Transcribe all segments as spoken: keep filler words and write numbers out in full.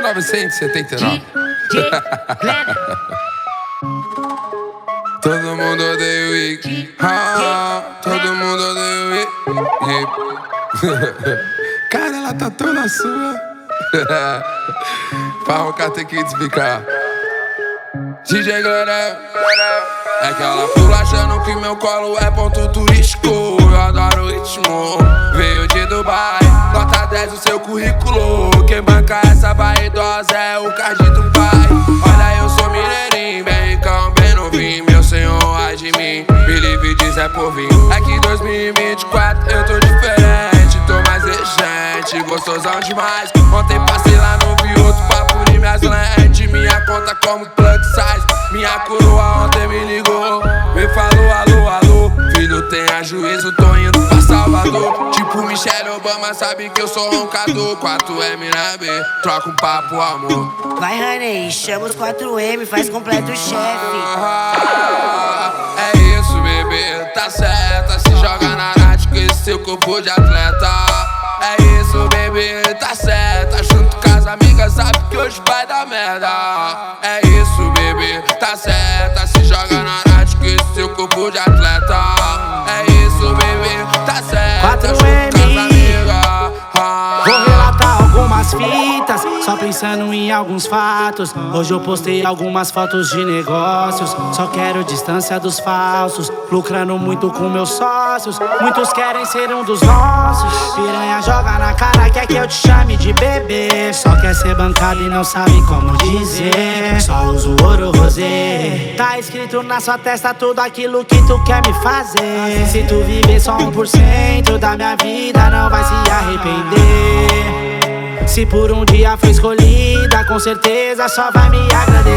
novecentos e setenta e nove. Todo mundo odeia o Iggy. Ah, todo mundo odeia o Iggy. Cara, ela tá tão na sua. Pra roncar tem que desbicar. D J Glorel. É que ela pula achando que meu colo é ponto turístico. Eu adoro o ritmo, veio de Dubai. Nota dez o seu currículo. Quem banca essa vaidosa é o card do pai. Olha, eu sou mineirinho, bem ricão, bem novinho. Meu senhor, ai de mim, me livre de Zé Povinho. É que dois mil e vinte e quatro eu tô diferente, tô mais exigente, gostosão demais. Ontem passei lá no Vioto pra pulir minhas lentes. Minha conta como plug size. Minha coroa ontem me ligou, me falou alô, alô. Filho, tenha juízo, tô indo pra Salvador. Tipo Michelle Obama, sabe que eu sou roncador. quatro M na B, troca um papo, amor. Vai, honey, chama os quatro M, faz completo o chefe. Ah, é isso, bebê, tá certa. Se joga na rádio com esse seu corpo de atleta. É isso, bebê, tá certa. Junto com as amigas, sabe que hoje vai dar merda. É isso, bebê, tá certa. Se joga na rádio com esse seu corpo de atleta. É isso, bebê, tá certa. Junto com as amigas. Ah. Vou relatar algumas fitas, só pensando em alguns fatos. Hoje eu postei algumas fotos de negócios. Só quero distância dos falsos, lucrando muito com meus sócios. Muitos querem ser um dos nossos. Piranha joga na cara, quer que eu te chame de bebê. Só quer ser bancado e não sabe como dizer. Só uso ouro rosé. Tá escrito na sua testa tudo aquilo que tu quer me fazer. Se tu viver só um por cento da minha vida, não vai se arrepender. Se por um dia foi escolhida, com certeza só vai me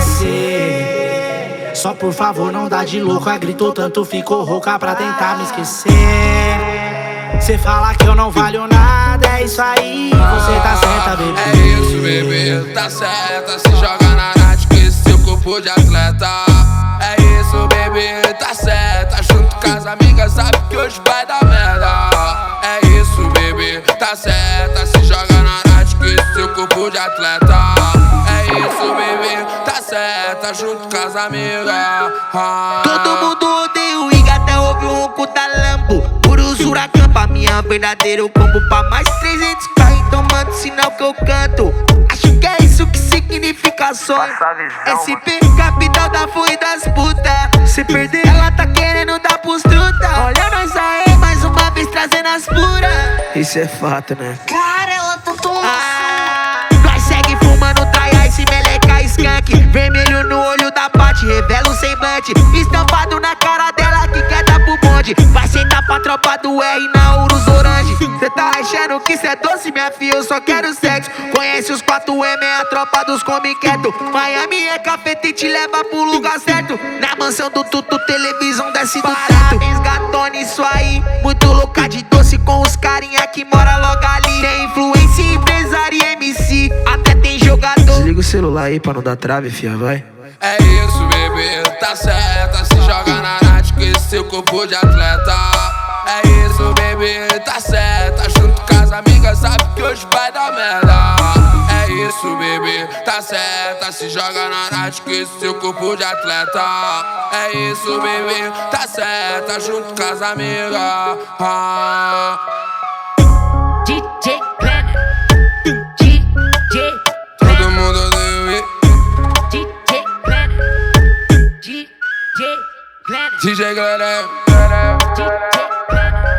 agradecer. Só por favor não dá de louca, gritou tanto, ficou rouca pra tentar me esquecer. Cê fala que eu não valho nada, é isso aí, você tá certa, bebê. É isso, bebê, tá certa. Se joga na rádio com esse seu corpo de atleta. É isso, bebê, tá certa. Junto com as amigas, sabe que hoje vai dar merda. É isso, bebê, tá certa. Se joga na rádio com esse seu corpo de atleta. É isso, bebê, tá certa. Junto com as amigas. Ah. Todo mundo odeia o Iggy, até ouve o ronco da Lambo. Puros huracan pra minha verdadeiro combo. Pra mais trezentos k, então manda o sinal que eu canto. Acho que é isso que significa sonho. S P, capital da fui das puta. Se perder, ela tá querendo dar pros truta. Olha nós aí, mais uma vez trazendo as puras. Isso é fato, né? Cara, ela tá tão Ah, nós segue fumando traia e se meleca skunk. Vermelho no olho da Paty, revela o semblante. Estampado na cara dela que quer dar pro bonde. Vai sentar pra tropa do R na Urus Orange. Cê tá achando que cê é doce, minha filha, eu só quero sexo. Conhece os quatro M, é a tropa dos come quieto. Miami é cafeta e te leva pro lugar certo. Na mansão do Tutu, televisão desce do teto. Parabéns, gatona, isso aí. Muito louca de doce com os carinha que mora logo ali. Tem influência, empresário e M C, até tem jogador. Desliga o celular aí pra não dar trave, fia, vai. É isso, bebê, tá certa. Se joga na rádio com esse seu corpo de atleta. É isso, bebê, tá certa. Junto com as amigas, sabe que hoje vai dar merda. É isso, bebê, tá certa. Se joga na rádio com esse seu corpo de atleta. É isso, bebê, tá certa. Junto com as amigas. Ah. D J Glorel. D J Todo mundo odeia o Iggy. D J Glorel. D J Glorel. D J Glorel. D J Glorel.